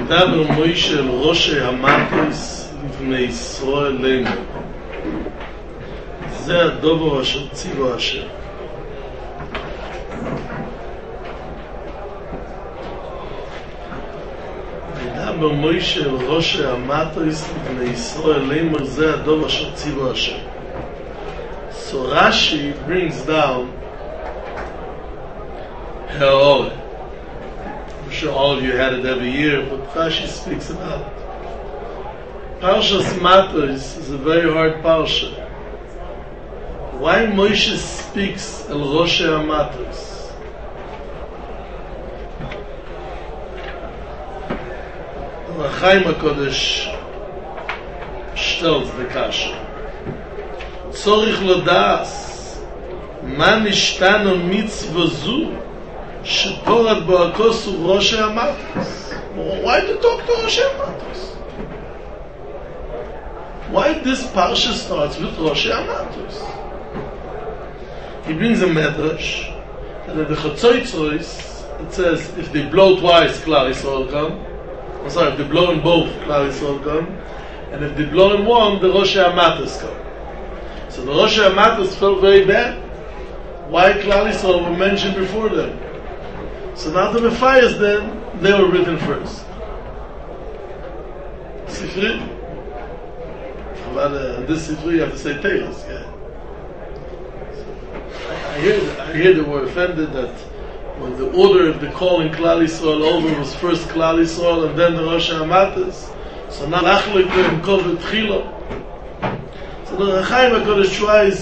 וידבר מוישה אל ראשי המטוס לפני ישראל לאמור. זה הדבר אשר ציווה השם. וידבר מוישה אל ראשי המטוס לפני ישראל לאמור, זה הדבר אשר ציווה השם. So Rashi brings down Ha'or. I'm sure all of you had it every year, but Rashi speaks about it. Parshas Matos is a very hard parsha. Why Moshe speaks El Rosh HaMatos? Chaim HaKodesh stellt the kasha. Tzorich lodas ma nishtano mitzvah zu sheporat bo'akos Rosh HaMatos. Why do you talk to Rosh HaMatos? Why this parsha starts with Rosh HaMatos? He brings a medrash, and in the Chotzotzos it says if they blow twice, Klal Yisrael come. I'm sorry, if they blow in both, Klal Yisrael come, and if they blow in one, the Rosh HaMatos come. So the Rosh HaMatos felt very bad. Why Klal Yisrael were mentioned before them? So now the Mephias then, they were written first. Sifri. But this Sifri you have to say Teiros, yeah. I hear they were offended that when the order of the calling Klal Yisrael over was first Klal Yisrael and then the Rosh HaMatos. So now Achlik and Kovet Chilo. So the Chaim HaKodesh tries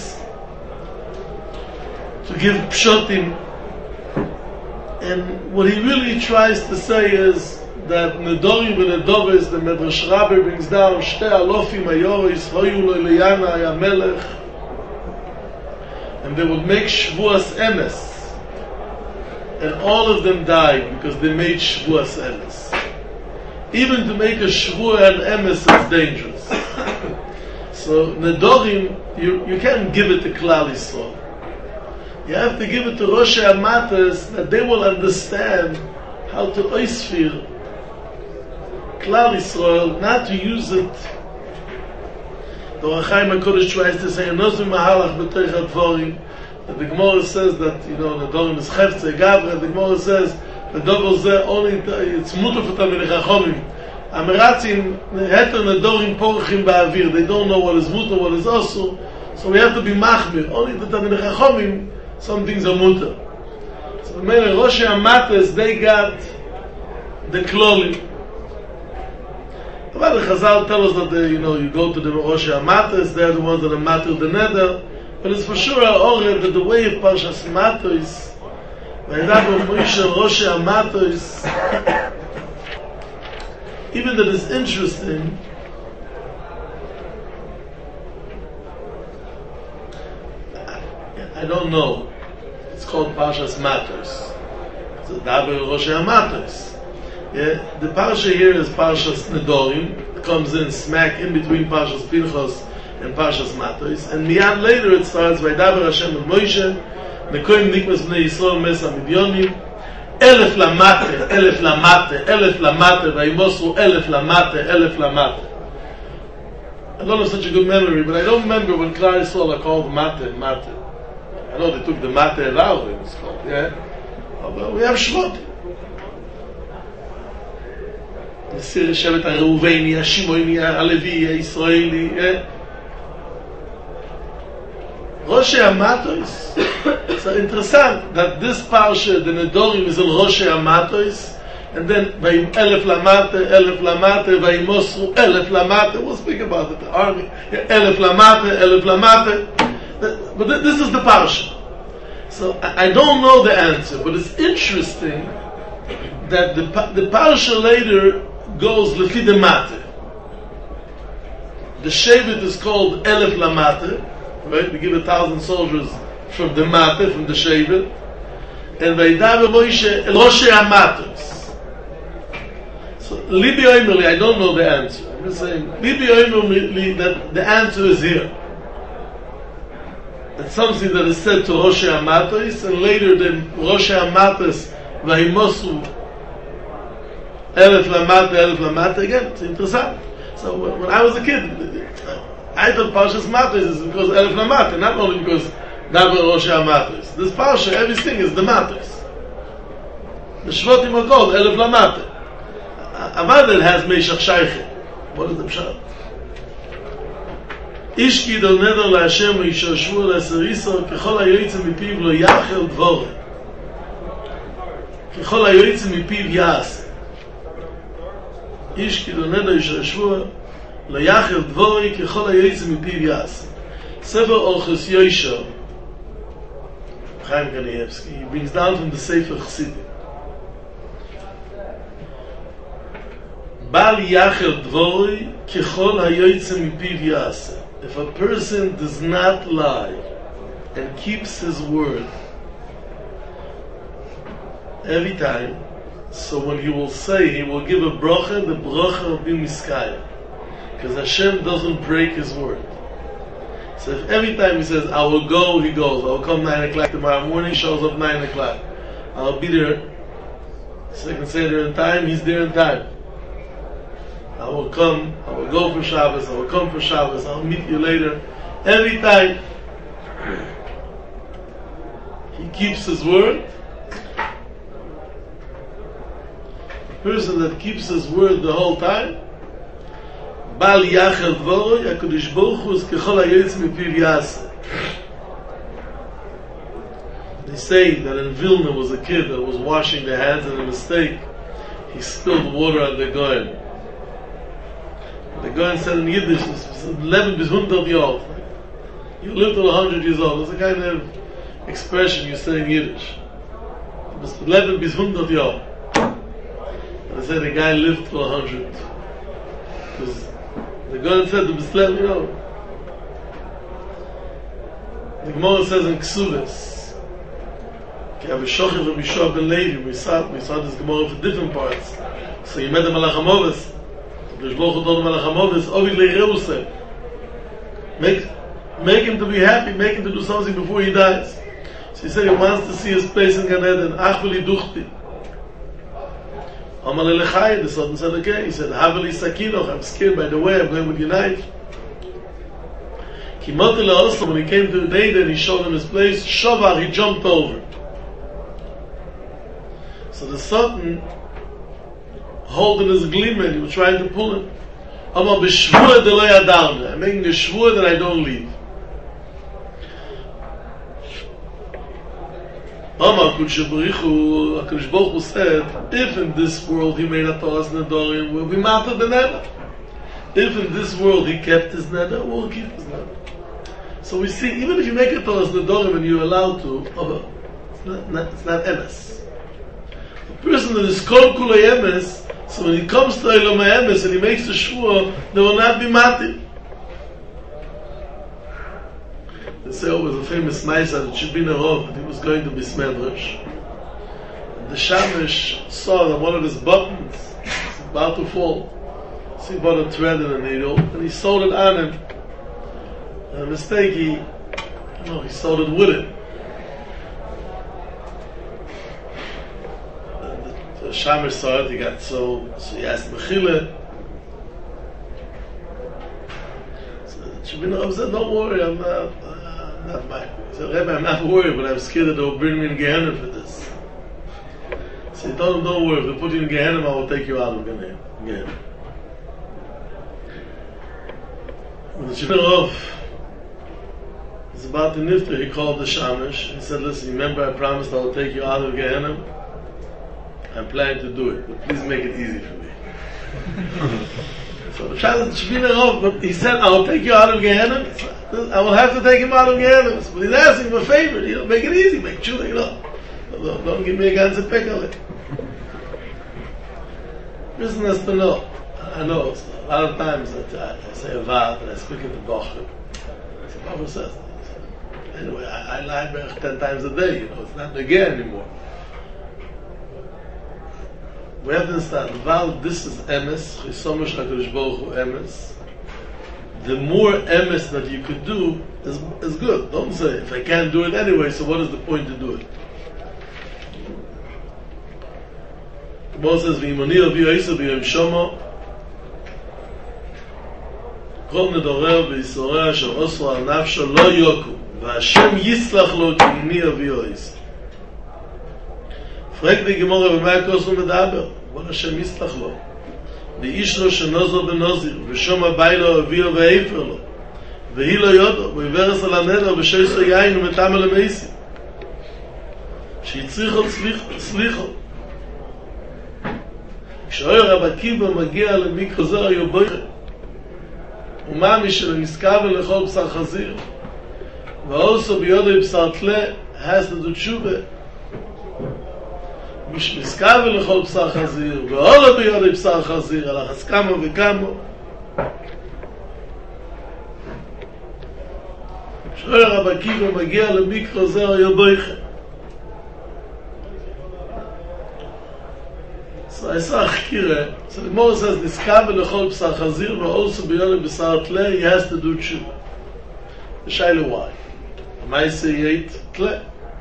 to give pshotim, and what he really tries to say is that Nedorim and Nedovis, the Medrash Rabbi brings down Shtei Alofim Ayoris Hoyu Lo Leyana Ayamelech, and they would make Shvuas Emes, and all of them died because they made Shvuas Emes. Even to make a Shvuah and Emes is dangerous. So Nedorim, you can't give it to Klal Yisrael. You have to give it to Rosh HaMatos that they will understand how to oisfir Klal Yisrael, not to use it. The Chaim HaKodesh tries to say, Nozim Mahalach B'Teich HaDvorim, that the Gemara says that, Nedorim is Chefze Gavre, the Gemara says, the Dovel Zeh, only, it's Mutter for Talmidei Chachomim. Ameratzim, Heter Nedorim Porchim Ba'avir, they don't know what is Mutter, what is Osur, so we have to be Machmir. Only the Talmidei Chachomim, some things are Mutter. So the Mele Rosh HaMatos, they got the Klolim. But the Chazal tell us that you go to the Rosh HaMatos, they're the ones that are Matur the Neder, but it's for sure that the way of Parshas Matos, Vayidaber Moshe Rosh HaMatos, even that is interesting, I don't know. It's called Parshas Matos. It's a Daber Rosh HaMatos. Yeah, the parsha here is Parshas Nedorim. It comes in smack in between Parshas Pinchas and Parshas Matos. And miyad later it starts by Daber Hashem and Moshe, Nekoim Nikmas Bnei Yisrael Mesa Midyonim, Elef Lamate, Elef Lamate, Elef Lamate, Vayimosru Elef Lamate, Elef Lamate. I don't have such a good memory, but I don't remember when Klal Yisrael are called Mate. I know they took the Mate out, it's called, yeah? But we have Shvot. The Sir Shevet HaReuveni, HaShimoni, HaLevi, HaYisraeli, yeah? Rosh HaMatos. So interesting that this parsha, the Nedorim, is in Rosh HaMatos, and then Elef Lamate, Vayimosru, Elef Lamate. We'll speak about it, the army. Elef Lamate. But this is the parsha. So I don't know the answer, but it's interesting that the parsha later goes Lefi de Mate. The Shevet is called Elef Lamate, right? We give 1,000 soldiers from the Mate, from the Shevet, and Vayidaber Moshe Rosh HaMatos. So Libi Oimerli, I don't know the answer. I'm just saying Libi Oimerli that the answer is here. That's something that is said to Rosh HaMatos, and later then Rosh HaMatos Vayimosu Elef Lamata, again, it's interesting. So when I was a kid, I thought Parshas Matos is because Elef Lamata, not only because Davar Rosh Matos. This Parsha, everything is the Matos. The Shvatim are called Elef Lamata. Avadel has Meshach Shayche. What is the Pshat? Ish Kidol Neder LaHashem Yishashvu LaSeriso Kechol HaYoytzim Mipiv Lo Yachel Dvorei Kechol HaYoytzim Mipiv Yas Ish Kidol Neder Yishashvu Lo Yachel Dvorei Kechol HaYoytzim Mipiv Yas Sefer Orchos Yosha Chaim Kanievsky, he brings down from the Sefer Chassidim Bal Yachel Dvorei Kechol HaYoytzim Mipiv Yas. If a person does not lie and keeps his word every time, so when he will say, he will give a bracha, the bracha will be miskaya. Because Hashem doesn't break his word. So if every time he says, I will go, he goes. I will come 9 o'clock tomorrow morning, shows up 9 o'clock. I'll be there, second Seder in time, he's there in time. I will come, I will go for Shabbos, I will come for Shabbos, I'll meet you later. Every time he keeps his word, the person that keeps his word the whole time, Bal Yachel Dvorei, HaKadosh Baruch Hu is Kechol HaYoytzim Mipiv Yaseh. They say that in Vilna was a kid that was washing their hands and a mistake, he spilled water on the Goyen. The Goyen said in Yiddish, 11 bis 100 years old. You live till 100 years old. That's a kind of expression you say in Yiddish. 11 bis 100 years old. And they said the guy lived till 100. Because the Goyen said, the Gemara says in Ksubis, Ki Avishochet Rabishua ben Levi, we saw this Gemara for different parts. So you met the Malach HaMoves. Make him to be happy, make him to do something before he dies. So he said he wants to see his place in Gan Eden. Achveli duchti. Amar lelechai, the Sultan said, okay. He said, Haveli sakinoch, I'm scared by the way, I'm going with your knife. Kimotila also, when he came to the day that he showed him his place, Shovar, he jumped over. So the Sultan holding his glimmer, he was trying to pull him. I'm making a shvur that I don't leave. HaKadosh Baruch Hu said, if in this world he made a Torah's Nedarim, we'll be matter the neder. If in this world he kept his neder, we'll keep his neder. So we see, even if you make a Torah's Nedarim and you're allowed to, it's not emes. The person that is kol kulei emes, so when he comes to Elam HaEmes and he makes the shvur, there will not be matim. They say, oh, it was a famous Maisa that Shibina Rov, that he was going to be Smedrish. And the Shamish saw that one of his buttons was about to fall. So he bought a thread and a needle, and he sewed it on him. And a mistake, he sewed it with it. The Shamish saw it, he got so he asked Mechila. So Shibina Rov said, don't worry, I'm not mine. He said, Rebbe, I'm not worried, but I'm scared that they'll bring me in Gehenna for this. So he told him, don't worry, if they put you in Gehenna, I will take you out of Gehenna. When the Shibina Rov was about to nifter, he called the Shamish. He said, listen, remember I promised I will take you out of Gehenna? I'm planning to do it, but please make it easy for me. So the Shibina Rov, he said, I will take you out of Gehenna. I will have to take him out of Gehenna. But he's asking for a favor, make it easy, make sure, don't give me a ganze pick of it. Person has to know. I know, a lot of times I say a vart and I speak in the Bochum. So Papa says, anyway, I lie back 10 times a day, it's not again anymore. We have to understand, while this is emes, Chisomash HaKadosh Baruch Hu emes, the more emes that you could do is good. Don't say, if I can't do it anyway, so what is the point to do it? Gemara says, "V'imoni avi oisa b'yom shomo, kol nedoreh v'yisoreh asher oso al nafsho lo yoku, v'Hashem yislach lo k'imoni avi oisa." Fragt die Gemara, b'mai kosu medaber, what Hashem yislach lo? ואיש לו שנוזר בנוזיר, ושום הביילה אביו ואיפר לו, והיא לא יודו, ויברס על הנדר, ושיסו יין ומתם על המייסים. שיצריכו סליחו. כשאויר רב עקיבא מגיע למיקרו זוהר יובויכה, ומאמי שלמסקבל לכל בשר חזיר, ואוסו ביודו בשר תלה, has to do tshuva. מש מסקבל לכל בשר חזיר, ואולו ביודו בשר חזיר, על החסכמו וכמו. כשאויר רב עקיבא מגיע למיקרו זוהר יובויכה, so I saw Chikira. So the Gemara says, "Niskabe lechol b'sar chazir, but also beyond b'sar tle, he has to do tshuva." The shaila why? Amaisa he ate tle.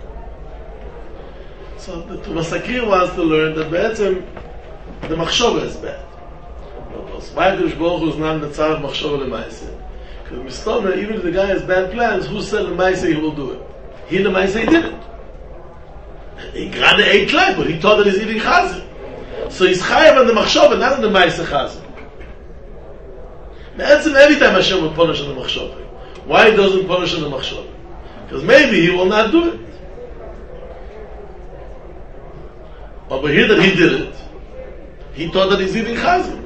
So the Masakir wants to learn that the machshava is bad. Why Kadosh Baruch Hu is not the tzar of machshava lemaisa? Because Mistoma, even if the guy has bad plans, who said lemaisa he will do it? He lemaisa he didn't. He gerade ate tle, but he thought that he's eating chazir. So he's chayav on the machshava, not on the ma'aseh chazir. Every time Hashem will punish on the machshava. Why he doesn't punish on the machshava? Because maybe he will not do it. But here that he did it, he thought that he's eating chazir.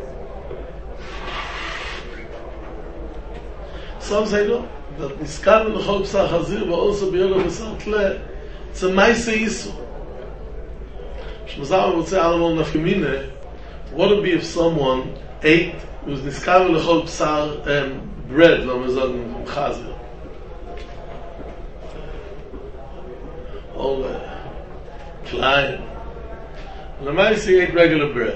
Some say no, that niskal l'chol b'sar chazir, but also b'yolo b'sar tle, it's a ma'aseh yisur. Shmazal would say, what would be if someone ate, was niskaver lechol b'sar bread, lo mezon chazir. All klein. Lamais he ate regular bread.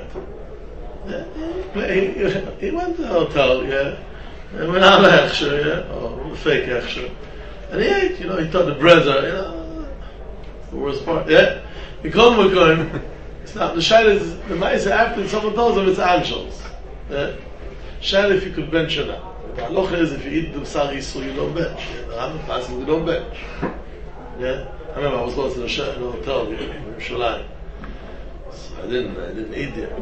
He went to the hotel, yeah. And went on the hechsher, yeah, or the fake hechsher. And he ate, he thought the breads are, the worst part, yeah. He called him a kohen. It's not the shaila is the ma'aseh after someone tells him it's anshels. Yeah? Shaila if you could bench or not. The halacha is if you eat the b'sar yisur you don't bench. The Rambam passes you don't bench. Yeah? I remember I was going to the hotel in Yerushalayim. So I didn't eat there.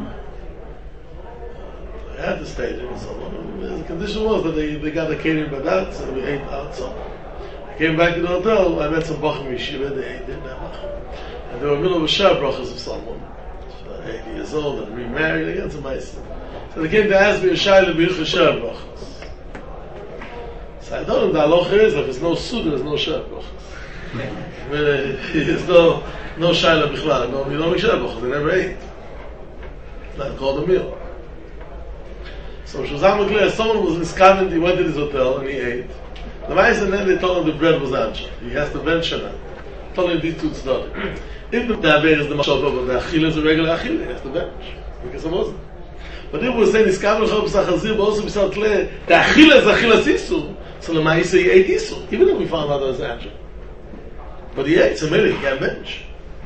I had to stay there. So the condition was that they got the catering by that, so we ate out. So I came back to the hotel. I met some bachim yeshiva. They ate there. And they were in the middle of a shah brachas of someone, 80 years old and remarried. They got some ice. So they came to ask me a shayla b'ilchus shah brachas. So I told them the halacha is if there's no suda, there's no shah brachas. There's no shayla b'chlal. You don't make shah brachas. They never ate. It's not called a meal. So Shazam clear, someone was in Skavant, he went to his hotel and he ate. The mice and then they told him the bread was answer. He has to bench on it. Told him these two tzedakah. If the daber is the machshava, but the achila is a regular achila, he has to bench. Because it wasn't. But if we say niskav l'chol b'sar chazir, but also b'sar tle, the achila is achila sisur. So the ma'isa he ate isur, even though we found out that it's answer. But he ate, so maybe he can't bench.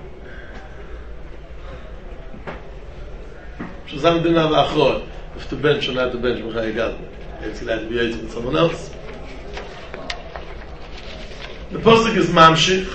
Shazam didn't have achor. If to bench or not to bench, b'chai gadol. It's allowed to be eaten with someone else. The posuk is mamshich.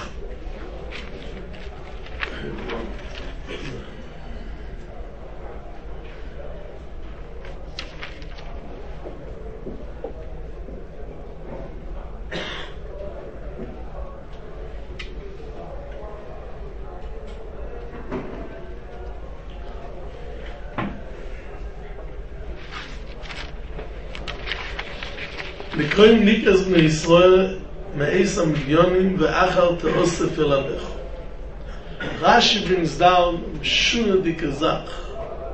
לקרואים ניקז מישראל מאיס המיליונים ואחר תאוסף אל הבך. Rashi brings down משונה דיקזך.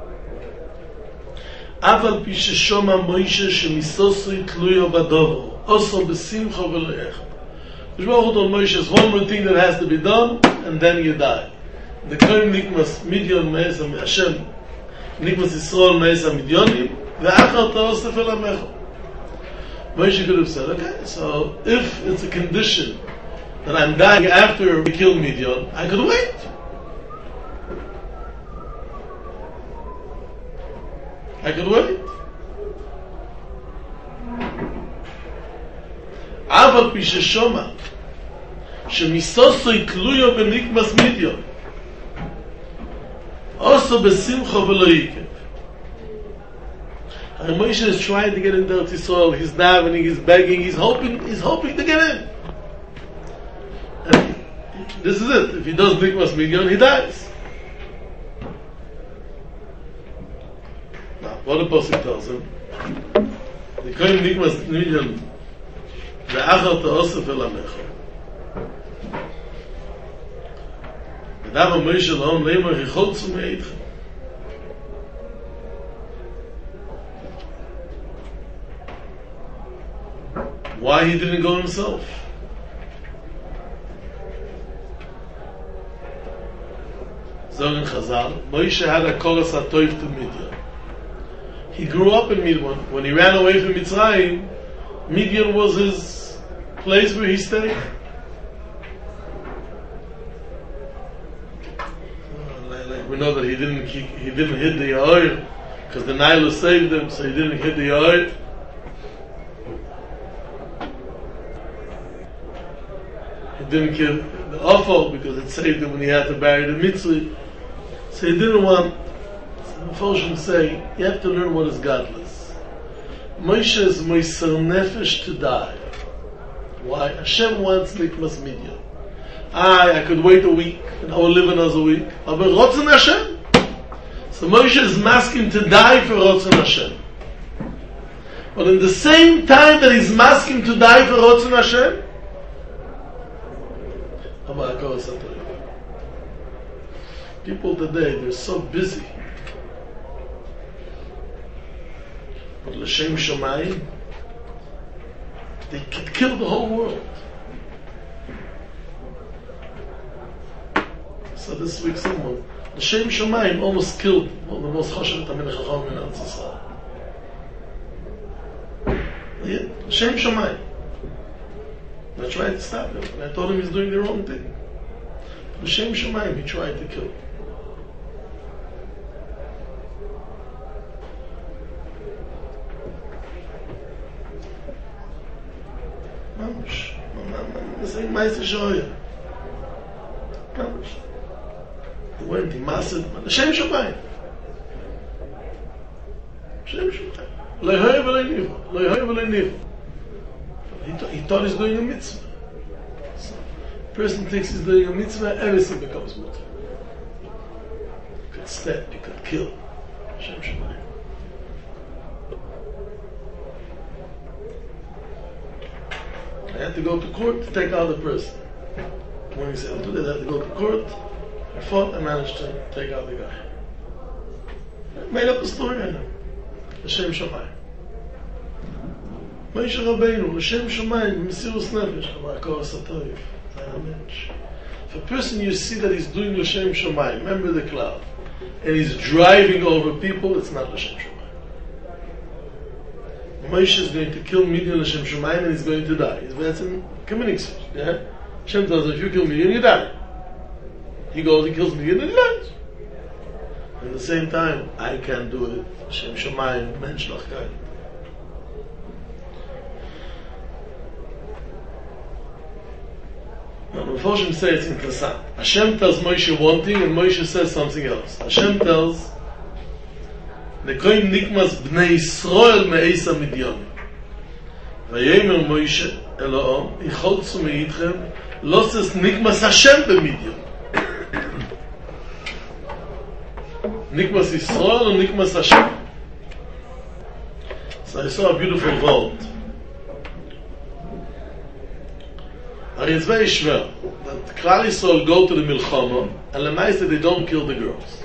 אבל פי ששומע מוישה שמיסוסוי תלויו בדובו, עושו בשמחו ולא יחד. Baruch Hu told Moshe, there's one more thing that has to be done, and then you die. The Kohen Nikmas Midyon Meis Hashem, Nikmas Yisrael Meis HaMidyonim, ve'achar ta'osef el hamecho. Moshe could have said, okay, so if it's a condition that I'm dying after we kill Midyon, I could wait. I could wait. Ava Pisheshoma, Shemisoso Ikluyo Benikmas Midyon, also Besimcha Veloikev. And Moshe is trying to get into Eretz Yisrael. He's davening, he's begging, he's hoping to get in. And this is it. If he does Nikmas Midyon, he dies. Now, what the Pasuk tells him? The Kohen Nikmas Midyon, Ve'achar Ta'osef El Amecha. V'dava Moshe L'on Leimar Chicholzu Me'eitchem. Why he didn't go himself? Zogen Chazal, Moshe had a koras hatoiv to Midian. He grew up in Midian. When he ran away from Mitzrayim, Midian was his place where he stayed. Like we know that he didn't hit the Yair because the Nile saved him, so he didn't hit the Yair. Didn't kill the offal because it saved him when he had to bury the mitzvah. So he didn't want. The Mephoshim say you have to learn what is godless. Moshe is moiser nefesh to die. Why? Hashem wants nikmas midyan. I could wait a week and I will live another week. But Rotzen Hashem. So Moshe is masking to die for Rotzen Hashem. But in the same time that he's masking to die for Rotzen Hashem, people today, they're so busy. But L'Shem Shomayim, they could kill the whole world. So this week someone, L'Shem Shomayim almost killed one of the most chashav Talmidei Chacham in Eretz Yisrael. L'Shem Shomayim. I tried to stop him, and I told him he's doing the wrong thing. L'Shem Shomayim, he tried to kill him. Mamush. This ain't Meister Shoya. Mamush. He went, he mastered, L'Shem Shomayim. L'Shem Shomayim. Le'hoy v'le'nivu. Le'hoy v'le'nivu. He thought he's doing a mitzvah. So, a person thinks he's doing a mitzvah, everything becomes mutter. You could step, you could kill. Hashem Shemayim. I had to go to court to take out the person. When he said, I'll do that, I had to go to court. I fought, I managed to take out the guy. I made up a story on him. Hashem Shemayim. Moshe Rabbeinu, L'Shem Shomayim, Mesirus Nefesh, Koras hatoiv. If a person you see that he's doing L'Shem Shomayim, remember the cloud, and he's driving over people, it's not L'Shem Shomayim. Moshe is going to kill Midian L'Shem Shomayim and he's going to die. That's a committing switch. Yeah? Hashem tells him, if you kill Midian, you die. He goes, he kills Midian and he dies. At the same time, I can't do it. L'Shem Shomayim, Mensch Lachkeit. Now the Mephoshim say it's interesting. Hashem tells Moshe one thing and Moshe says something else. Hashem tells Nekoim nikmas bnei Yisrael me'esa midyon. Vayemer Moshe Elohim Icholzu me'itchem loses nikmas Hashem b'midyon. Nikmas Yisrael or nikmas Hashem? So I saw a beautiful vault. It's very schwer that Klal Yisrael go to the Milchama and Lemaisa they don't kill the girls.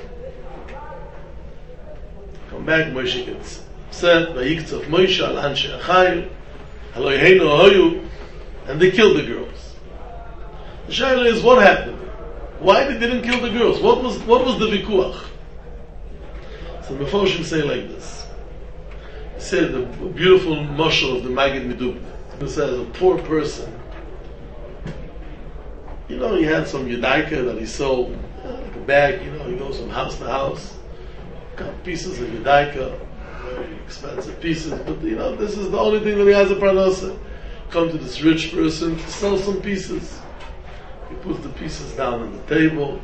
Come back, Moshe gets upset, Vayiktzov Moshe al Anshe Achayil, Eloheinu Ahoyu, and they kill the girls. The shaila is what happened? Why they didn't kill the girls? What was the vikuach? So the Mephoshim say like this. He said the beautiful mashal of the Maggid Medubna. It says a poor person. You know, he had some Yudaika that he sold, like a bag, he goes from house to house, got pieces of Yudaika, very expensive pieces, but this is the only thing that he has a parnasa. Come to this rich person to sell some pieces. He puts the pieces down on the table.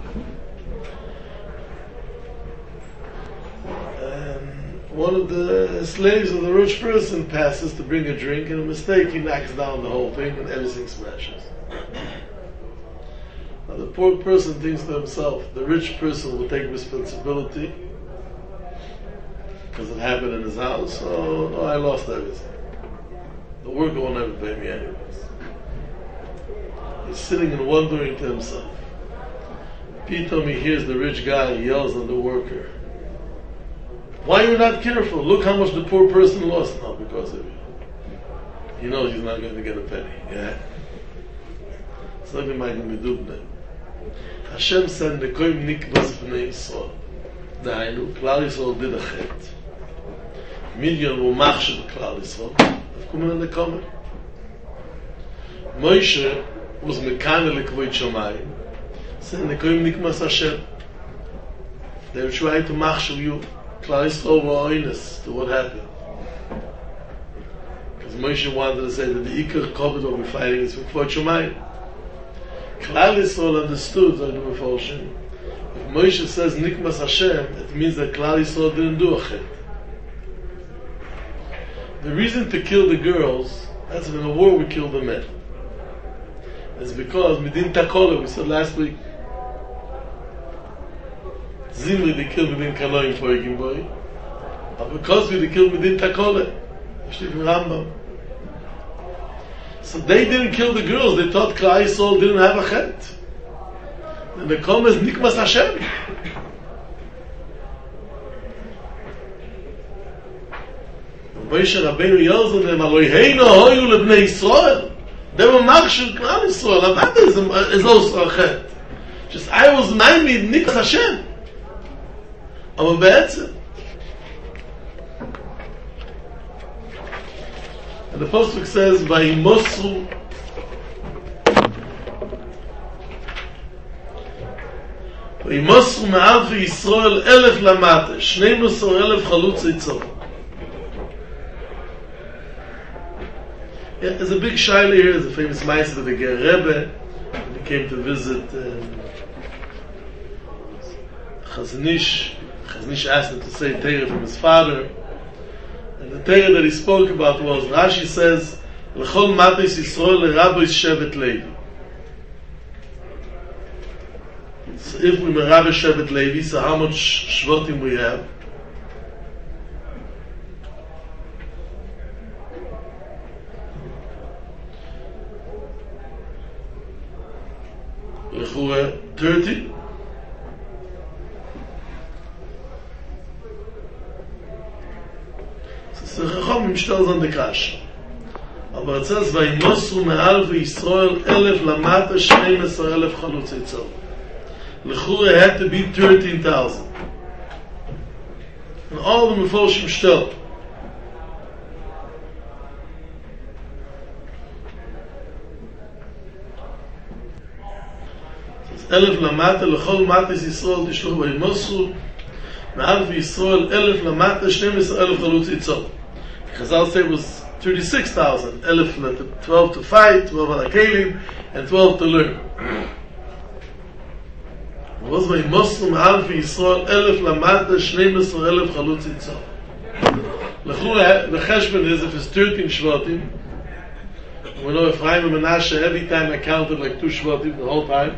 And one of the slaves of the rich person passes to bring a drink, and a mistake, he knocks down the whole thing and everything smashes. Now the poor person thinks to himself, the rich person will take responsibility because it happened in his house, so no, I lost everything. The worker will never pay me anyways. He's sitting and wondering to himself. Pitom he hears the rich guy, he yells at the worker, why are you not careful? Look how much the poor person lost now because of you. He knows he's not going to get a penny. Yeah? It's not going to be dubne. Hashem said, Nekoim nikvas b'nei Yisrael. Dainu, Klal Yisrael did a chet. Midian will machshe b'Klal Yisrael. Kommen in the comment. Moshe was mekane lekvoit shomayim. Said Nekoim nikmas Hashem. They were trying to machshe you. Klal Yisrael were honest to what happened. Because Moshe wanted to say that the Iker Kovet what we're fighting is for Kvot Shomayim. Klal Yisrael understood like the Meforshim. If Moshe says Nikmas Hashem, it means that Klal Yisrael didn't do a chet. The reason to kill the girls, that's in a war we kill the men. It's because Midin Takola, we said last week, Zimri they killed Midin Kaloim for Egin Boy. But because they killed Midin Takola, Rambam. So they didn't kill the girls, they thought Klal Yisrael didn't have a chet. And the Kom is Nikmas Hashem. Moshe Rabbeinu yells on them, Eloheinu hoyu lebnei Yisrael. They were machshel Klal Yisrael. Avada is also a chet. Just I was made Nikmas Hashem. Aber be'etzem. And the Pasuk says, Vayimosu me'al v'Yisrael 1,000 lamata, 12,000 chalutzei tzor. Yeah, there's a big shaila here. There's a famous ma'aser of the Ger Rebbe when he came to visit Chazon Ish. Chazon Ish asked him to say Torah from his father. And the Torah that he spoke about was, Rashi says, L'chol matis Yisrael l'rabois shevet Levi. So if we merabah shevet Levi, so how much shvotim we have? L'chura 30. So Chacham stellen on the Kash. Aber it says, Vayimosru me'al v'Yisrael 1,000 lamata 12,000 chalutzei tzor. L'chura had to be 13,000. And all the Meforshim stellen. So 1,000 lamata l'chol matis Yisrael tishluch v'Yimosru me'al v'Yisrael 1,000 lamata 12,000 chalutzei tzor. Chazal said it was 36,000. 12 to fight, 12 on Akelim, and 12 to learn. It was by Muslim Alfi Yisrael 1,000 lamata 12,000 chalutzei tzor. The cheshbon is if it's 13 shvatim. We know Ephraim and Menashe every time I counted like 2 shvatim the whole time.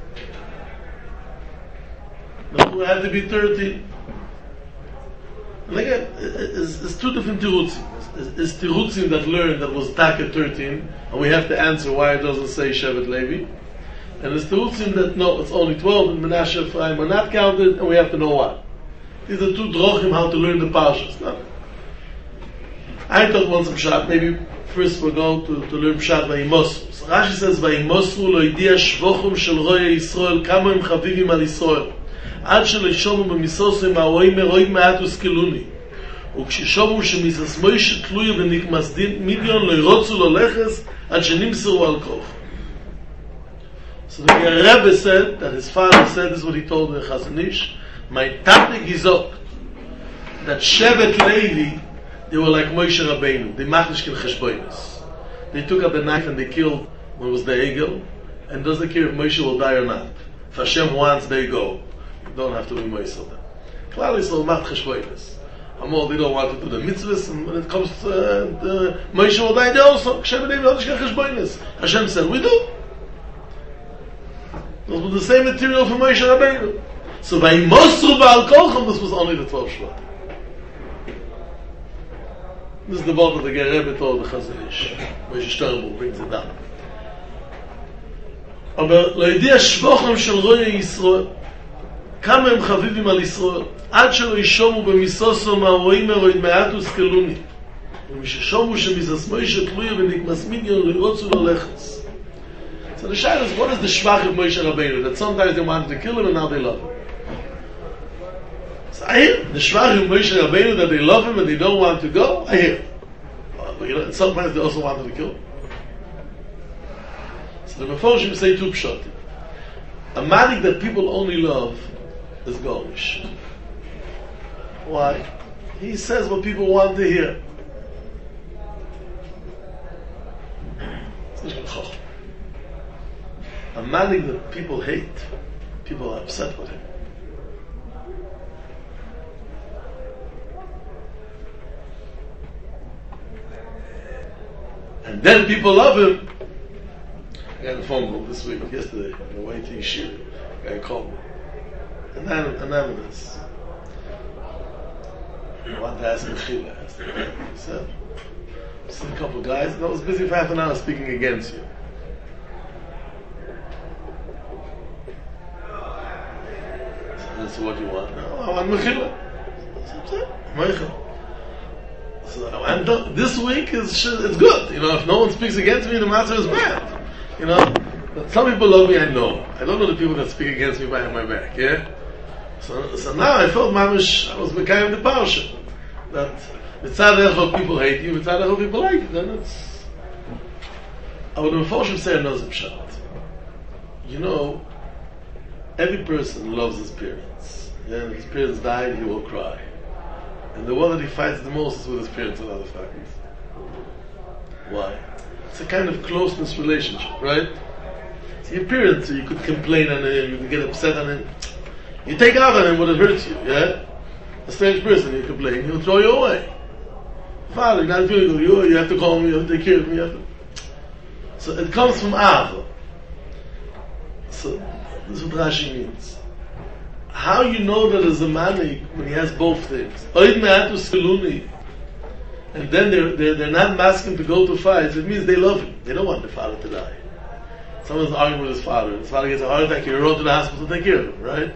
The had to be 13. And again, it's 2 different tirutzim. It's tirutzim that learned that was Taka 13, and we have to answer why it doesn't say Shevet Levi. And it's tirutzim that no, it's only 12, and Menashe and Ephraim are not counted, and we have to know why. These are 2 drochim how to learn the parshas. No? I thought once of Pshat, maybe first we're going to learn Pshat Vayimosru. So Rashi says, Vayimosru lo idia shvochum shel roya Yisrael, kamo im chavivim al Yisrael. עד שלשומו במיסוסו מהרואים מרואים מעט וסקלוני וכששומו שמיסס מוישה תלויה ונקמס מיליון לא ירוצו לו לחס עד שנמסרו על כוח. So the Rebbe said that his father said, this is what he told the Chazon Ish, my tate gizok that Shevet Levi, they were like Moshe Rabbeinu. They machishkin cheshbonos. They took out the knife and they killed when it was the Egel, and doesn't care if Moshe will die or not. If Hashem wants, they go. You don't have to be Moshe them. Klal Yisrael mach cheshbonos. Amol, they don't want to do the mitzvahs, and when it comes to Moshe will die, they also. Shevet Levi machishkin cheshbonos. Hashem said, we do. Those were the same material for Moshe Rabbeinu. So by Mosru Ba'al Kolchom, this was only the 12 Shvatim. This is the word that the Rebbe told the Chazon Ish. Moshe Sternbuch brings it down. Aber לידיע שבוכם של רואי ישראל, כמה הם חביבים על ישראל, עד שלא ישומו במיסוסו מהרואים מרואית מעט וסקלוני. ומששומו שמיסס מוישה תלויה ונקמס מיניון לרוצו ללחץ. So the shadow is, what is the shvach of Moshe Rabbeinu? That sometimes they wanted to kill him and now they love him. So I hear the shvach of Moshe Rabbeinu, that they love him and they don't want to go. I hear. But you know, sometimes they also wanted to kill him. So the Meforshim say two pshatim. A manik that people only love is Golish. Why? He says what people want to hear. A manik that people hate, people are upset with him. And then people love him. I got a phone call this week, yesterday, on the way to Yeshiva. A guy called me. Anonymous. I wanted to ask Mechila. He said, I've seen a couple of guys, and I was busy for half an hour speaking against you. So what do you want? No, I want Mechila. So, and this week it's good. You know, if no one speaks against me, the matter is bad. You know, but some people love me. I know. I don't know the people that speak against me behind my back. Yeah. So now I felt mamish. I was becoming the parsha. That mitzad echad people hate you, mitzad echad people like you. Then it's. I would unfortunately say another pshat. You know, every person loves his parents. Yeah, if his parents died, he will cry. And the one that he fights the most is with his parents and other families. Why? It's a kind of closeness relationship, right? So your parents, so you could complain on him, you could get upset on him. You take out on him what it hurts you, yeah? A strange person, you complain, he'll throw you away. Father, you're not feeling good, you have to call me, you have to take care of me, you have to... So it comes from Ava. So this is what Rashi means. How you know that as a manik when he has both things? And then they're not asking to go to fights. It means they love him. They don't want the father to die. Someone's arguing with his father. His father gets a heart attack. He runs to the hospital to take care of him, right?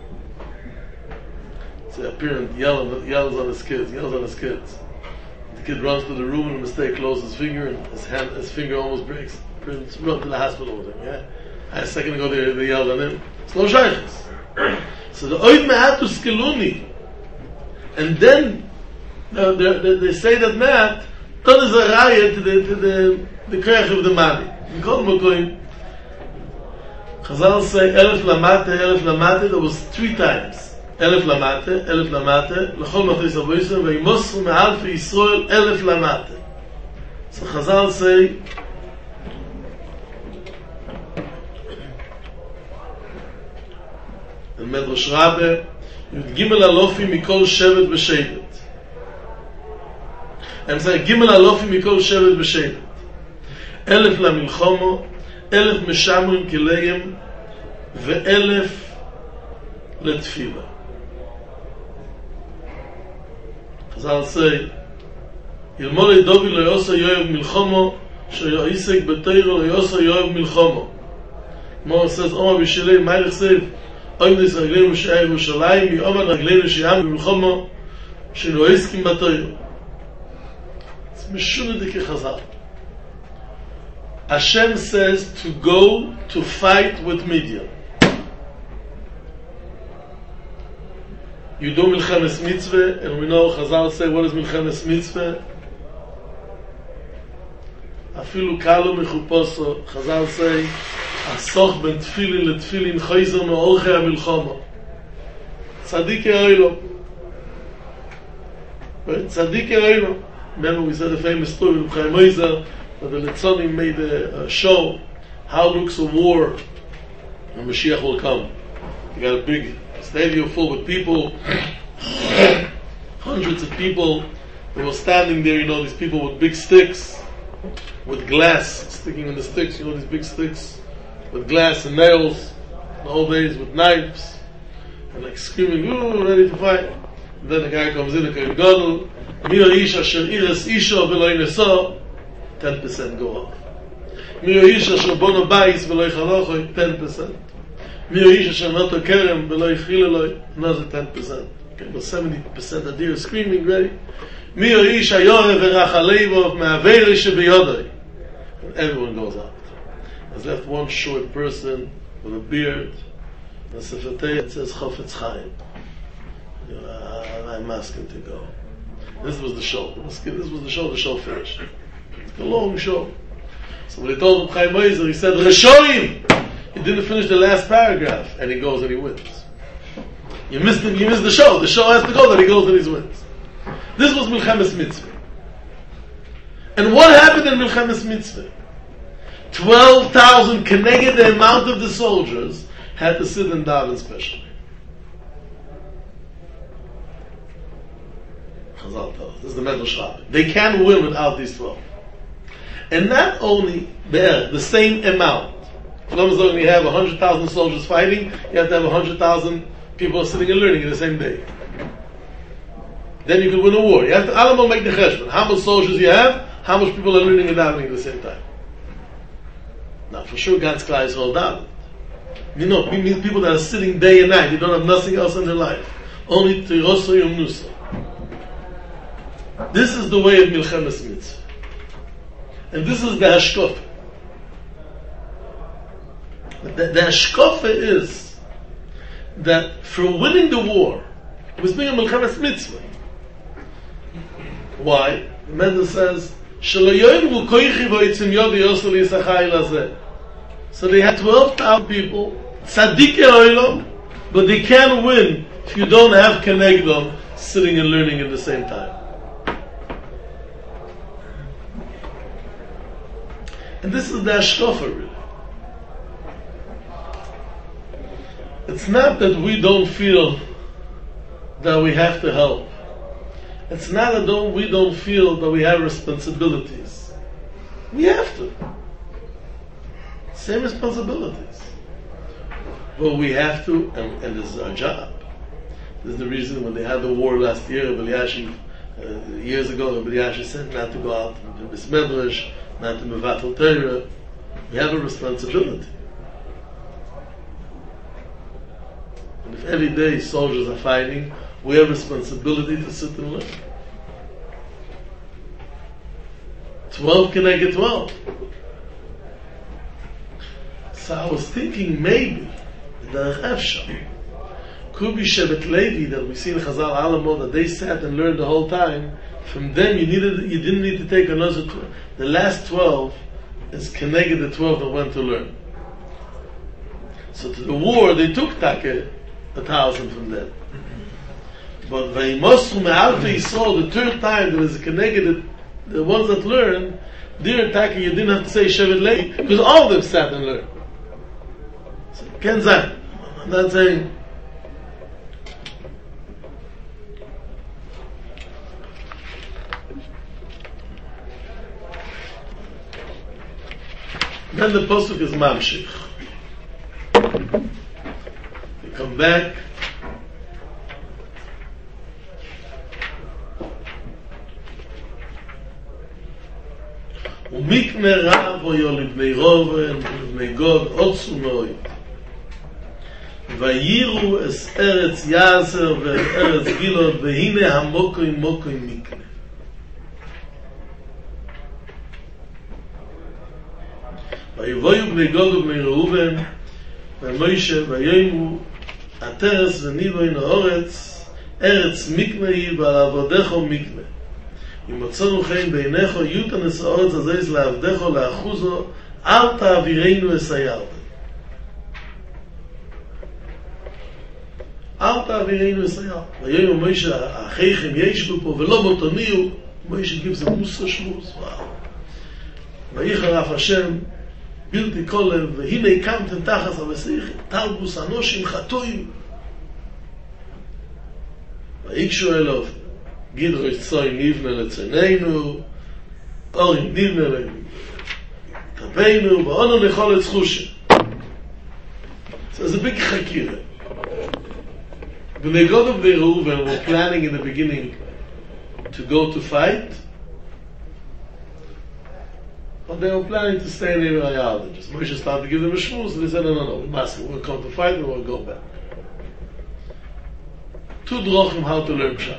So a parent yells on his kids. The kid runs to the room and a mistake closes his finger and his finger almost breaks. The parents run to the hospital with him. Yeah. And a second ago they yelled on him. It's no shaykhs. So the oid me'atus keluni, and then they say that me'at that is a raya to the krech of the mani. We call them going. Chazal say elef lamate. There was 3 times. Elef lamate, lechol machlis avoysim ve'imosru me'al fi Yisrael elef lamate. So Chazal say. The Medrash Rabbe, Yud Gimel Alofi Mikol Shevet B'Shevet. I'm saying Gimel Alofi Mikol Shevet B'Shevet. 1,000 למלחמו, 1,000 משמרים כליהם, ו1,000 לתפילה. Chazal say, Yilmolei Dovi lo yosa yoyev milchomo, shoyoisek b'teiro lo yosa yoyev milchomo. More says, Oma b'shilei, Meirich Seif, Oim des Ragleinu She'er Yerushalayim, Yomad Ragleinu She'am b'milchomo, shoyoiskim b'teiro. It's Meshunadike Chazal. Hashem says to go to fight with Midian. You do Milchemes Mitzvah, and we know Chazal say, what is Milchemes Mitzvah? Afilu Kalu Mechuposo. Chazal say, Asoch ben Tfilin letfilin Choyzer me'olchei ha'milchama. Tzadikei Oilo. Right? Tzaddik Eloino. Remember we said the famous story of Chaim Oizer, that the Litzonim made a show, how looks a war when Mashiach will come. You got a big stadium full with people, hundreds of people. They were standing there, these people with big sticks, with glass sticking in the sticks, these big sticks, with glass and nails, in the old days with knives, and like screaming, ooh, ready to fight. And then the guy comes in, Kohen Gadol, Mir Ish Asher Iras Isha V'lo Yineso, 10% go off. Mir Ish Asher Bono Bayis V'lo Yichalocho, 10%. Mir Ish Asher Noto Kerem V'lo Yichileloi, another 10%. Okay, but 70% are there screaming, ready. Mir Ish Ayorev V'Rachaleivov Me'avei Shebeyodoi. And everyone goes out. There's left one short person with a beard, and Sefer Torah says Chofetz Chaim. I'm asking to go. This was the show. The show finished. It's a long show. So when he told him Chaim Oizer, he said, Reshoim! He didn't finish the last paragraph, and he goes and he wins. You missed the show. The show has to go, then he goes and he wins. This was Milchemes Mitzvah. And what happened in Milchemes Mitzvah? 12,000 connected the amount of the soldiers had to sit and daven specially. Chazal tells us. This is the Medrash Rabbah. They can't win without these 12. And not only the same amount. For example, when you have 100,000 soldiers fighting, you have to have 100,000 people sitting and learning in the same day. Then you can win a war. You have to Alamo make the cheshbon. How much soldiers you have, how much people are learning and davening at the same time. Now, for sure, God's Klal is all down. We mean people that are sitting day and night. They don't have nothing else in their life. Only Tiroso Yom Nusa. This is the way of Milchemes Mitzvah. And this is the Hashkofa. The Hashkofa is that for winning the war, it was being a Milchemes Mitzvah. Why? The Mendel says, so they had 12,000 people, tzaddik oilom, but they can't win if you don't have kenegdom sitting and learning at the same time. And this is the hashkafa, really. It's not that we don't feel that we have to help. It's not that we don't feel that we have responsibilities. We have to. Same responsibilities. But we have to, and this is our job. This is the reason when they had the war last year, years ago, Rabbi Yashi said not to go out to Bis Medrash, not to Mevatel Torah. We have a responsibility. And if every day soldiers are fighting, we have a responsibility to sit and learn. 12 can I get 12? So I was thinking maybe Derech Efshar could be Shevet Levi that we see in Chazal Alamo that they sat and learned the whole time. From them you didn't need to take another 12. The last 12 is connected the 12 that went to learn. So to the war they took Take 1,000 from them. But Vayimosru Me'alfei Yisrael, the third time there is a connected, the ones that learn, dear Taki, you didn't have to say Shevet Levi, because all of them sat and learned. So, Ken Zayn, I'm not saying. Then the Pasuk is Mamshich. We come back. ומיקנה רב היו לבני ראובן ולבני גד עוצו מאוד ויירו אס ארץ יעזר וארץ גילעד והנה המוקוי מוקוי מיקנה ויבואו בני גד ובני ראובן ומוישה ויאמרו התרס וניבוין הארץ ארץ מיקנה היא ועל עבודךו מיקנה אם מצאנו חיים בעיניך, יותנס הארץ הזה לעבדך לאחוזו, אל תעבירנו אס הירדן. אל תעבירנו ישראל. ויאמר מוישה, אחיכם ישבו פה ולא מותניהו, מוישה gives a מוסר שמוס, וואו. ויחר אף השם, בלתי כל לב, והנה הקמתם תחת המסיכים, תרבוס אנושים חטואים. ויקשו אליו, גידרו צוי נבנה לצננו, אורים נבנה לתבינו, ואונו נכל את זכושים. So there's a big chakira. When they got up there, Reuven were planning in the beginning to go to fight, but they were planning to stay in Eivir. Just Moshe started to give them a shmuz, and they said, no, we must. We'll come to fight, and we'll go back. Two drochim how to learn pshat.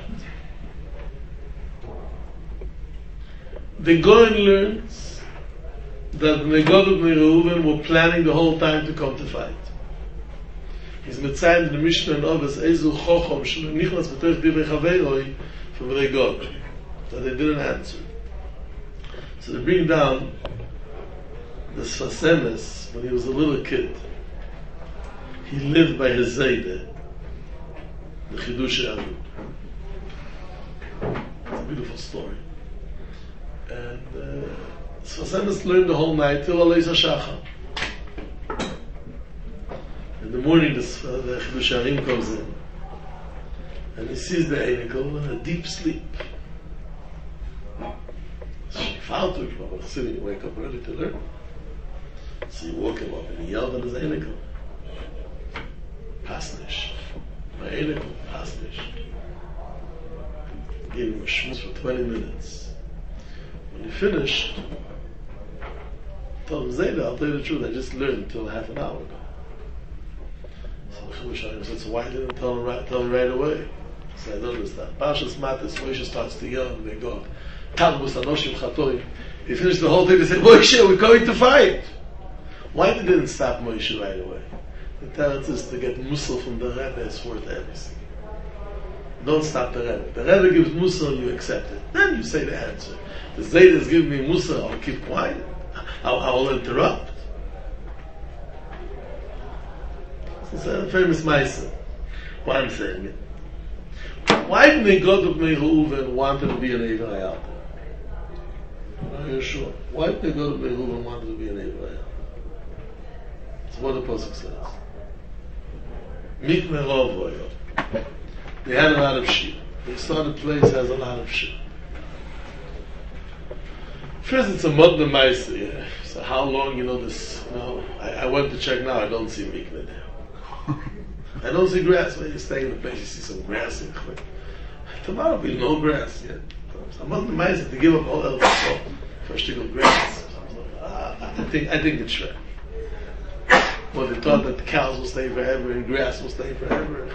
The Goyen learns that when they got up there, Reuven were planning the whole time to come to fight. He's mitzayin in the Mishnah and Ovis, Ezu Chochom, Shlo Nichlas B'toich Divrei Chaveiroi, from where they got. So they didn't answer. So they bring down this Fasemes, when he was a little kid. He lived by his Zayde, the Chidush Amud. It's a beautiful story. And Fasemes learned the whole night till Aleis HaShachar. In the morning, the Chidush Harim comes in, and he sees the Einikel in a deep sleep. You wake up ready to learn. So you woke him up and he yelled at his Einikel. Pasnish. My Einikel, Pasnish. Gave him a shmuz for 20 minutes. When he finished, I told him, Zayda, I'll tell you the truth, I just learned until half an hour ago. So the Chidush Harim said, so why didn't you tell him right away? So I don't understand. Parshas Matis, Moshe starts to yell and they go, Talbus Anoshim Chatoim. He finished the whole thing and said, Moshe, we're going to fight. Why they didn't stop Moshe right away? The teretz is to get Musar from the Rebbe is worth everything. Don't stop the Rebbe. The Rebbe gives Musar and you accept it. Then you say the answer. The Zayd is giving me Musar, I'll keep quiet. I'll interrupt. It's a famous Maisa. Why I'm saying it. Why didn't they go to Bnei Reuven wanted to be an Eivir Hayat? Are you sure? Why did they go to Bnei Reuven wanted to be an Eivir Hayat? That's what the Pasuk says. Mikmeh Rovoyo. They had a lot of sheep. They saw the place has a lot of sheep. First, it's a Modna Maisa. Yeah. So how long, this? I went to check now. I don't see Mikmeh there. I don't see grass. When you stay in the place, you see some grass in Chlik. Tomorrow will be no grass yet. I'm not amazed to give up all else for a stick of grass. I think it's right. Well, they thought that the cows will stay forever and grass will stay forever.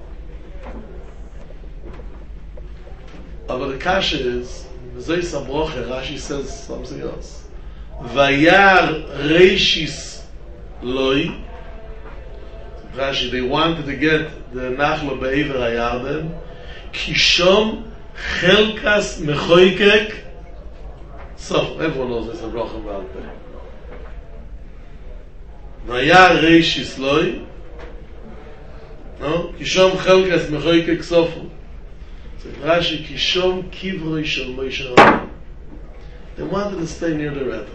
But the kasha is, Rashi says something else. Vayar reishis loi. Rashi, they wanted to get the Nachla Be'ever HaYarden, Kishom Chelkas Mechoikek. So, everyone knows this, a bracha about that. Vayar Reishis Loi, no? Kishom Chelkas Mechoikek Sofu. So, Rashi, Kishom Kivroi Shel Moshe Rabbeinu. They wanted to stay near the Rebbe.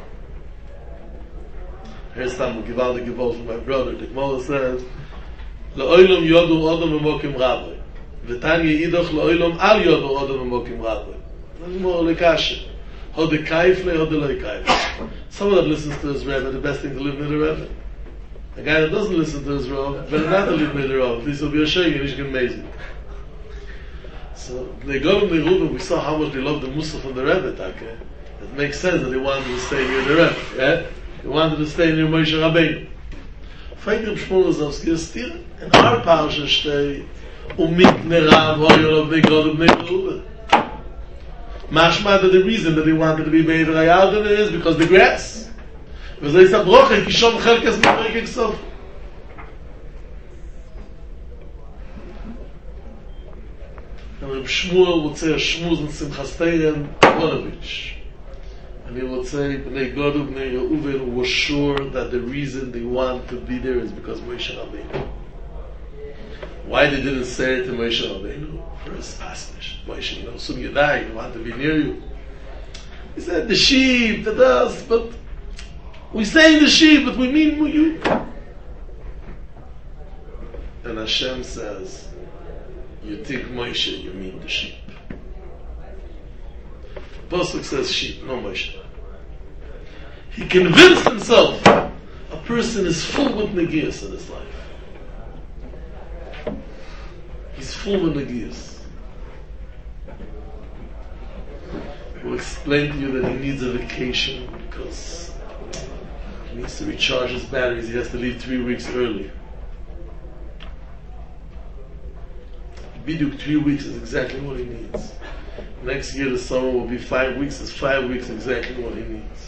Here's time we give out the givol from my brother. The Gemara says, "Le'olam yodu odom b'mokim rabbi, v'tanya idoch le'olam al yodu odom b'mokim rabbi." That's more lekasha. Hode kaif le, hode loy kaif. Someone that listens to his Rebbe, the best thing to live near the Rebbe. A guy that doesn't listen to his Rebbe, better not to live near the Rebbe. This will be a shame, and he's amazing. So they go to the Rebbe. We saw how much they love the Musar from the Rebbe. Okay, it makes sense that they wanted to stay near the Rebbe. Yeah. They wanted to stay near Moshe Rabbeinu. Fragt Reb Shmuel Lazovsky, is still in our parsha stay, Mikmeh Rav Hoyol Bnei Gad Bnei Reuven. Mashma that the reason that they wanted to be Be'ever HaYarden is because the grass. Because they said, Brocha, Kishom Chelkas Mechoikek Sof. And Reb Shmuel would say a shmuz in Simchas Torah Aronovich. And he would say, Bnei Gad Bnei Reuven was sure that the reason they want to be there is because Moshe Rabbeinu. Why they didn't say it to Moshe Rabbeinu? First, Asnish. Moshe, soon you die, you want to be near you. He said, the sheep, the dust, but we say the sheep, but we mean you. And Hashem says, you think Moshe, you mean the sheep. The Pasuk says sheep, no Moshe. He convinced himself a person is full with negias in his life. He's full with negias. We'll explain to you that he needs a vacation because he needs to recharge his batteries. He has to leave 3 weeks early. Biduk 3 weeks is exactly what he needs. Next year the summer will be 5 weeks. It's 5 weeks exactly what he needs.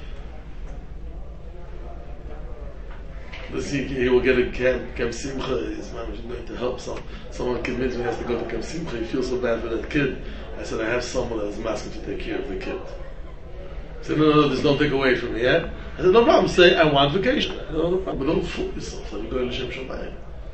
This year he will get a Camp Simcha. His mom is going to help someone convinced me he has to go to Camp Simcha. He feels so bad for that kid. I said, I have someone that is asking to take care of the kid. He said, no, just don't take away from me, yeah? I said, no problem, say, I want vacation. I said, no problem, but don't fool yourself. So you go to Shem Shamayim.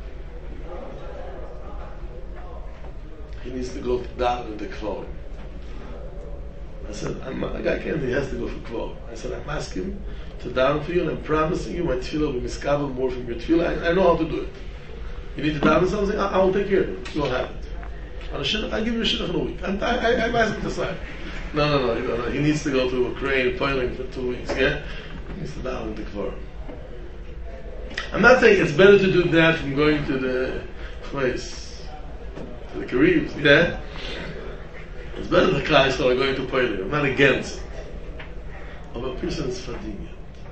He needs to go down in the Kvorim. I said, a guy can't, he has to go for Kvorim. I said, I'm asking him to down for you, and I'm promising you my tefillah will be miskabel more from your tefillah. I know how to do it. You need to down something, I will take care of it. You don't have it. I'll give you a shidduch in a week. I'm asking to sign. No. He needs to go to Ukraine, toiling for 2 weeks, yeah? He needs to down in the Kvorim. I'm not saying it's better to do that from going to the place, to the Caribs, yeah? It's better than Christ or going to Poiling. I'm not against it. But a person is fading.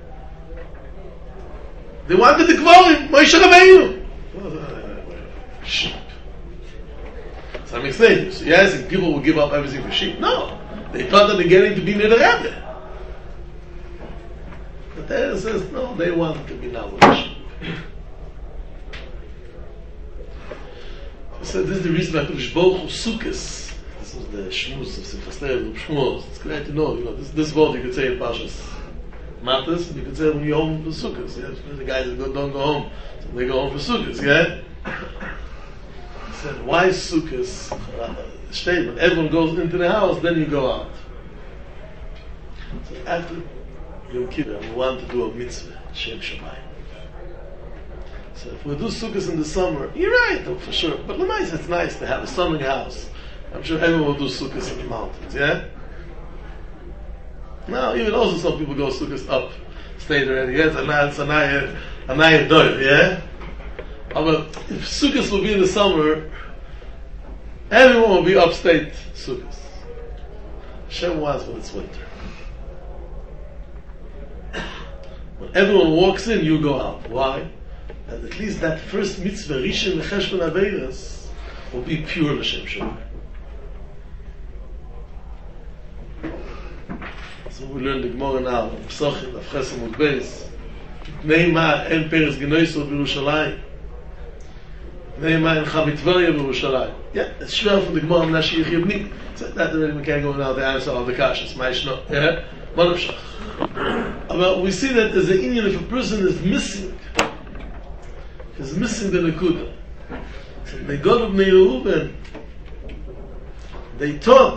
They wanted the Kvorim, Moshe Rabbeinu. Sheep. So I'm explaining. So yes, if people will give up everything for sheep. No. They thought that they're getting to be near the Rebbe. But there says, no, they want to be now with the sheep. So this is the reason why Kodesh Baruch Hu Sukkos. This was the Shmuz of Simchas Torah, the Shmuz. It's great to know, this word you could say in Pashas Matas, and you could say when you're home for Sukkos. Yeah? The guys that don't go home, so they go home for Sukkos, yeah? He said, why Sukkos? Statement, everyone goes into the house, then you go out. So after Yom Kippur, we want to do a mitzvah, Shem Shamayim. So if we do Sukkos in the summer, you're right, for sure. But Lamais, it's nice to have a sun in your house. I'm sure everyone will do Sukkos in the mountains, yeah? Now, even also some people go Sukkos up, state already, yes, it's a naya doy, yeah? But if Sukkos will be in the summer, everyone will be upstate Sukkos. Hashem wants when it's winter. When everyone walks in, you go out. Why? And at least that first mitzvah, Rishon L'Cheshbon Aveiros, will be pure L'Shem Shamayim. So we learn the Gemara now, Pesachim, Avches Amud Beis. Neymar en Peres Genoisot b'Yerushalayim. Neymar en Chamitvaria b'Yerushalayim. Yeah, it's schwer from the Gemara Menashe Yechia B'ni. So that already we can't go now to answer all the kashas. Maishno, yeah? Manavshach. But we see that there's an Indian if a person is missing. He's missing the Nekuda. So the God of Meir Reuben, they thought,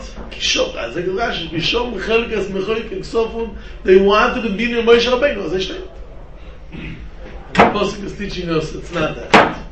they wanted to be near Moshe Rabbeinu. As I said, the Pasuk is teaching us it's not that.